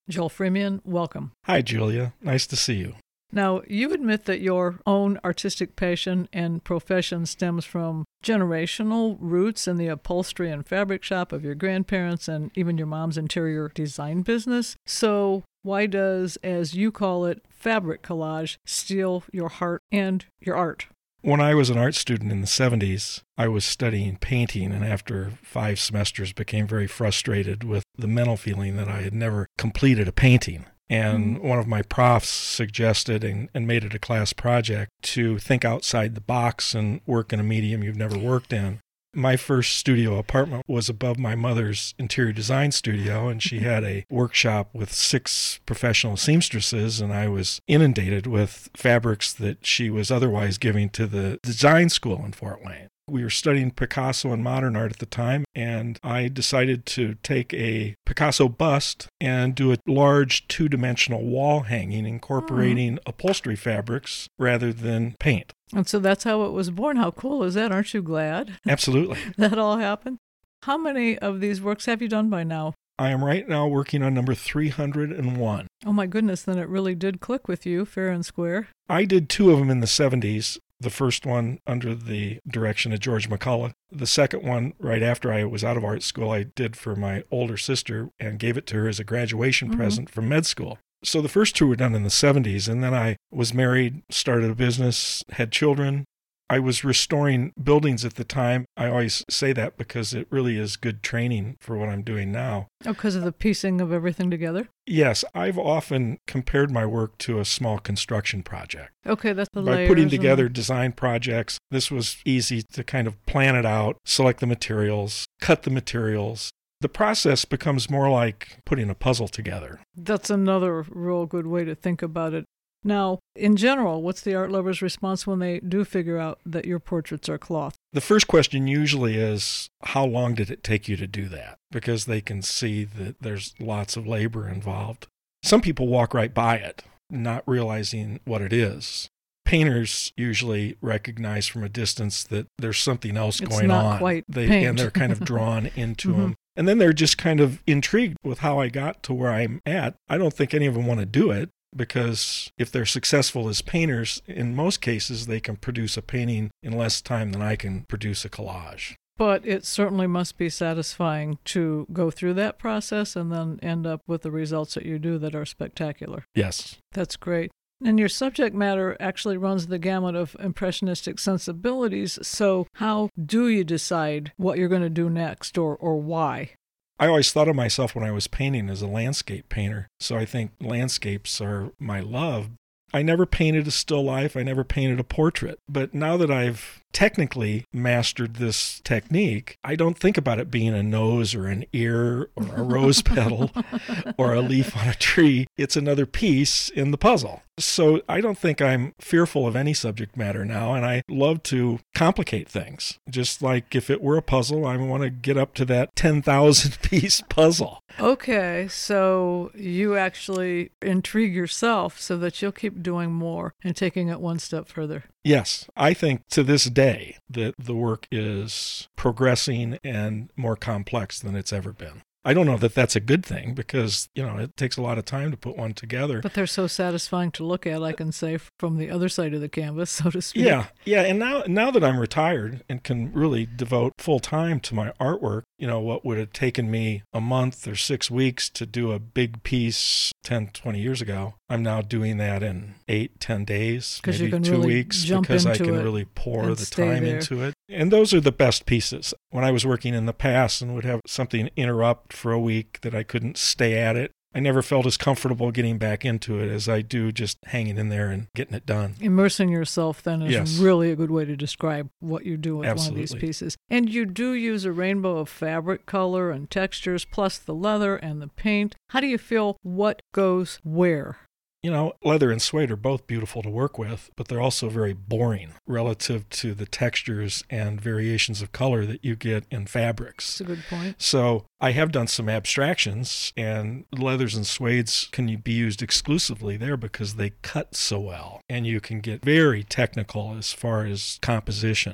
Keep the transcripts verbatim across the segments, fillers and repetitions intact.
Joel Freemian, welcome. Hi, Julia. Nice to see you. Now, you admit that your own artistic passion and profession stems from generational roots in the upholstery and fabric shop of your grandparents and even your mom's interior design business. So why does, as you call it, fabric collage steal your heart and your art? When I was an art student in the seventies, I was studying painting, and after five semesters became very frustrated with the mental feeling that I had never completed a painting. And one of my profs suggested and, and made it a class project to think outside the box and work in a medium you've never worked in. My first studio apartment was above my mother's interior design studio, and she had a workshop with six professional seamstresses, and I was inundated with fabrics that she was otherwise giving to the design school in Fort Wayne. We were studying Picasso and modern art at the time, and I decided to take a Picasso bust and do a large two-dimensional wall hanging incorporating oh. upholstery fabrics rather than paint. And so that's how it was born. How cool is that? Aren't you glad? Absolutely. That all happened? How many of these works have you done by now? I am right now working on number three hundred one. Oh my goodness, then it really did click with you, fair and square. I did two of them in the seventies. The first one under the direction of George McCullough. The second one, right after I was out of art school, I did for my older sister and gave it to her as a graduation mm-hmm. present from med school. So the first two were done in the seventies, and then I was married, started a business, had children. I was restoring buildings at the time. I always say that because it really is good training for what I'm doing now. Oh, because of the piecing of everything together? Yes, I've often compared my work to a small construction project. Okay, that's the By layers. By putting together and... design projects, this was easy to kind of plan it out, select the materials, cut the materials. The process becomes more like putting a puzzle together. That's another real good way to think about it. Now, in general, what's the art lover's response when they do figure out that your portraits are cloth? The first question usually is, how long did it take you to do that? Because they can see that there's lots of labor involved. Some people walk right by it, not realizing what it is. Painters usually recognize from a distance that there's something else it's going not on. Quite they, paint. And they're kind of drawn into mm-hmm. them. And then they're just kind of intrigued with how I got to where I'm at. I don't think any of them want to do it, because if they're successful as painters, in most cases, they can produce a painting in less time than I can produce a collage. But it certainly must be satisfying to go through that process and then end up with the results that you do that are spectacular. Yes. That's great. And your subject matter actually runs the gamut of impressionistic sensibilities, so how do you decide what you're going to do next, or, or why? I always thought of myself when I was painting as a landscape painter, so I think landscapes are my love. I never painted a still life, I never painted a portrait, but now that I've technically mastered this technique, I don't think about it being a nose or an ear or a rose petal or a leaf on a tree. It's another piece in the puzzle. So I don't think I'm fearful of any subject matter now, and I love to complicate things. Just like if it were a puzzle, I want to get up to that ten thousand piece puzzle. Okay, so you actually intrigue yourself so that you'll keep doing more and taking it one step further. Yes, I think to this day that the work is progressing and more complex than it's ever been. I don't know that that's a good thing because, you know, it takes a lot of time to put one together. But they're so satisfying to look at, I can say, from the other side of the canvas, so to speak. Yeah, yeah. And now now that I'm retired and can really devote full time to my artwork, you know, what would have taken me a month or six weeks to do a big piece ten, twenty years ago, I'm now doing that in eight, ten days, maybe you can two really weeks, jump because I into can it really pour and the stay time there. into it. And those are the best pieces. When I was working in the past and would have something interrupt for a week that I couldn't stay at it, I never felt as comfortable getting back into it as I do just hanging in there and getting it done. Immersing yourself then is Yes. really a good way to describe what you do with Absolutely. one of these pieces. And you do use a rainbow of fabric color and textures, plus the leather and the paint. How do you feel what goes where? You know, leather and suede are both beautiful to work with, but they're also very boring relative to the textures and variations of color that you get in fabrics. That's a good point. So I have done some abstractions, and leathers and suedes can be used exclusively there because they cut so well, and you can get very technical as far as compositions.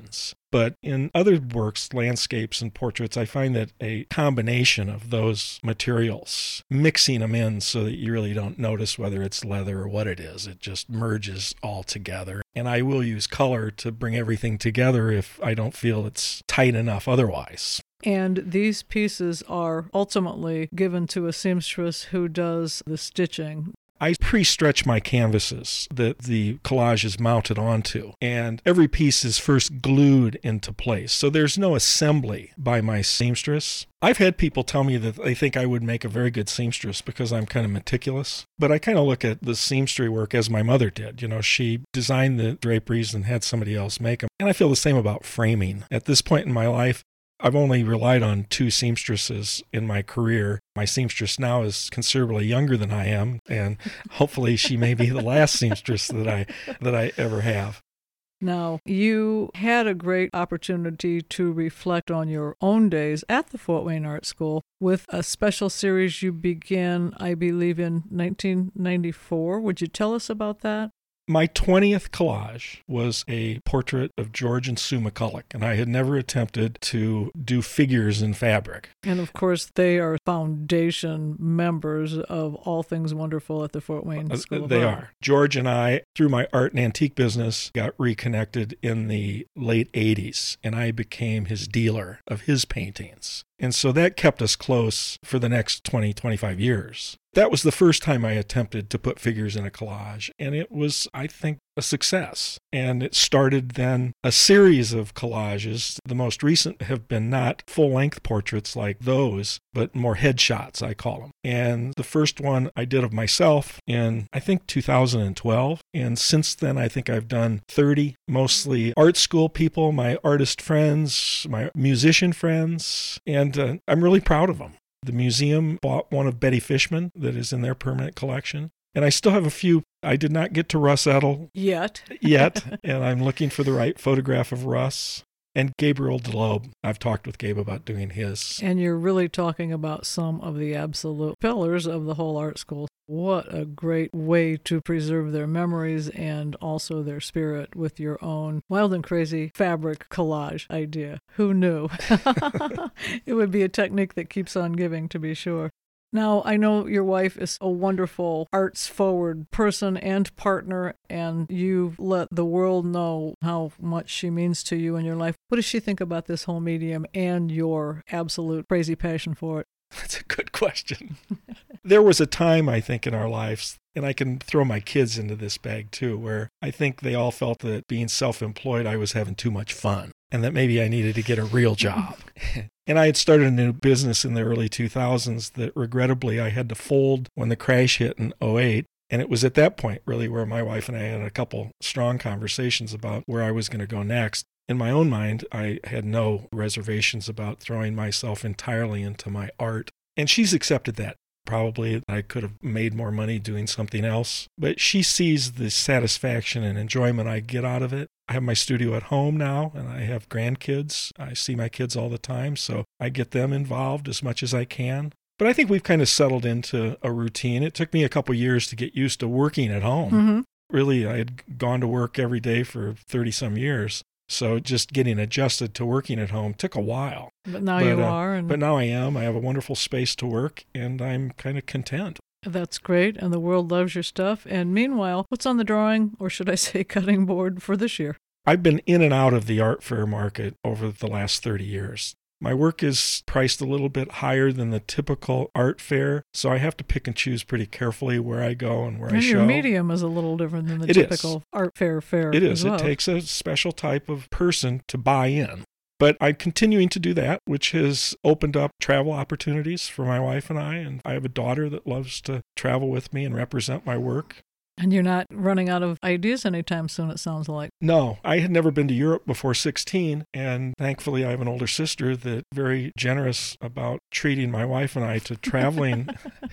But in other works, landscapes and portraits, I find that a combination of those materials, mixing them in so that you really don't notice whether it's leather or what it is, it just merges all together. And I will use color to bring everything together if I don't feel it's tight enough otherwise. And these pieces are ultimately given to a seamstress who does the stitching. I pre-stretch my canvases that the collage is mounted onto, and every piece is first glued into place. So there's no assembly by my seamstress. I've had people tell me that they think I would make a very good seamstress because I'm kind of meticulous. But I kind of look at the seamstry work as my mother did. You know, she designed the draperies and had somebody else make them. And I feel the same about framing. At this point in my life, I've only relied on two seamstresses in my career. My seamstress now is considerably younger than I am, and hopefully she may be the last seamstress that I that I ever have. Now, you had a great opportunity to reflect on your own days at the Fort Wayne Art School with a special series you began, I believe, in nineteen ninety-four. Would you tell us about that? My twentieth collage was a portrait of George and Sue McCulloch, and I had never attempted to do figures in fabric. And of course, they are foundation members of All Things Wonderful at the Fort Wayne School of They Art. are. George and I, through my art and antique business, got reconnected in the late eighties, and I became his dealer of his paintings. And so that kept us close for the next twenty, twenty-five years. That was the first time I attempted to put figures in a collage, and it was, I think, a success. And it started then a series of collages. The most recent have been not full-length portraits like those, but more headshots, I call them. And the first one I did of myself in, I think, two thousand twelve. And since then, I think I've done thirty, mostly art school people, my artist friends, my musician friends, and uh, I'm really proud of them. The museum bought one of Betty Fishman that is in their permanent collection. And I still have a few. I did not get to Russ Edel Yet. yet, and I'm looking for the right photograph of Russ. And Gabriel DeLobe. I've talked with Gabe about doing his. And you're really talking about some of the absolute pillars of the whole art school. What a great way to preserve their memories and also their spirit with your own wild and crazy fabric collage idea. Who knew? It would be a technique that keeps on giving, to be sure. Now, I know your wife is a wonderful arts-forward person and partner, and you've let the world know how much she means to you in your life. What does she think about this whole medium and your absolute crazy passion for it? That's a good question. There was a time, I think, in our lives, and I can throw my kids into this bag too, where I think they all felt that being self-employed, I was having too much fun, and that maybe I needed to get a real job. And I had started a new business in the early two thousands that regrettably I had to fold when the crash hit in oh eight. And it was at that point, really, where my wife and I had a couple strong conversations about where I was going to go next. In my own mind, I had no reservations about throwing myself entirely into my art. And she's accepted that. Probably I could have made more money doing something else. But she sees the satisfaction and enjoyment I get out of it. I have my studio at home now, and I have grandkids. I see my kids all the time, so I get them involved as much as I can. But I think we've kind of settled into a routine. It took me a couple years to get used to working at home. Mm-hmm. Really, I had gone to work every day for thirty-some years. So just getting adjusted to working at home took a while. But now but, you uh, are. And But now I am. I have a wonderful space to work, and I'm kind of content. That's great, and the world loves your stuff. And meanwhile, what's on the drawing, or should I say cutting board, for this year? I've been in and out of the art fair market over the last thirty years. My work is priced a little bit higher than the typical art fair, so I have to pick and choose pretty carefully where I go and where and I show. Your medium is a little different than the it typical is. art fair fair. It is. As well. It takes a special type of person to buy in. But I'm continuing to do that, which has opened up travel opportunities for my wife and I. And I have a daughter that loves to travel with me and represent my work. And you're not running out of ideas anytime soon, it sounds like. No, I had never been to Europe before sixteen, and thankfully I have an older sister that's very generous about treating my wife and I to traveling.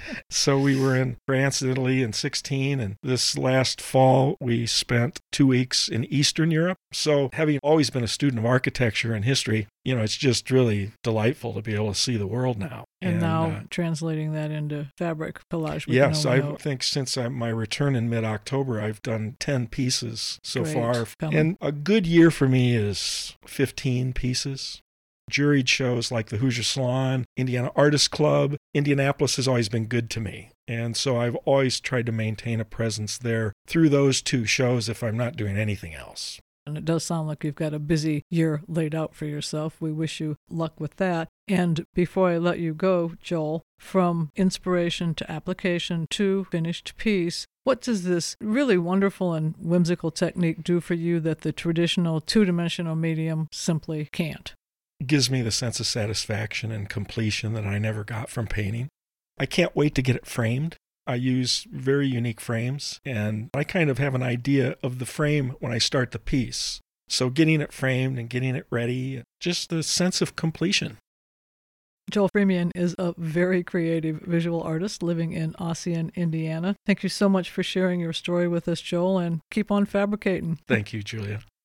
So we were in France, Italy in sixteen, and this last fall we spent two weeks in Eastern Europe. So having always been a student of architecture and history, you know, it's just really delightful to be able to see the world now. And, And, now uh, translating that into fabric collage. we can yes, only I hope. think since I, my return in mid-October, I've done ten pieces so Great. far. Coming. And a good year for me is fifteen pieces. Juried shows like the Hoosier Salon, Indiana Artists Club. Indianapolis has always been good to me. And so I've always tried to maintain a presence there through those two shows if I'm not doing anything else. And it does sound like you've got a busy year laid out for yourself. We wish you luck with that. And before I let you go, Joel, from inspiration to application to finished piece, what does this really wonderful and whimsical technique do for you that the traditional two-dimensional medium simply can't? It gives me the sense of satisfaction and completion that I never got from painting. I can't wait to get it framed. I use very unique frames, and I kind of have an idea of the frame when I start the piece. So getting it framed and getting it ready, just the sense of completion. Joel Freemian is a very creative visual artist living in Ossian, Indiana. Thank you so much for sharing your story with us, Joel, and keep on fabricating. Thank you, Julia.